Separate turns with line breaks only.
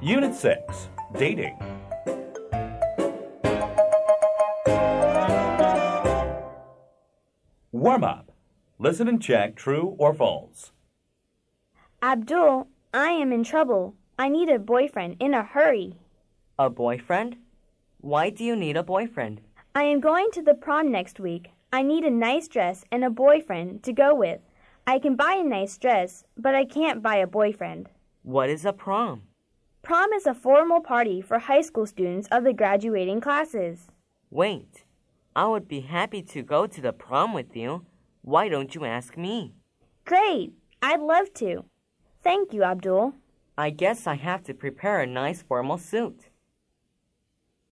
Unit 6, Dating. Warm up. Listen and check true or false.
Abdul, I am in trouble. I need a boyfriend in a hurry.
A boyfriend? Why do you need a boyfriend?
I am going to the prom next week. I need a nice dress and a boyfriend to go with. I can buy a nice dress, but I can't buy a boyfriend.
What is a prom?
Prom is a formal party for high school students of the graduating classes.
Wait, I would be happy to go to the prom with you. Why don't you ask me?
Great! I'd love to. Thank you, Abdul.
I guess I have to prepare a nice formal suit.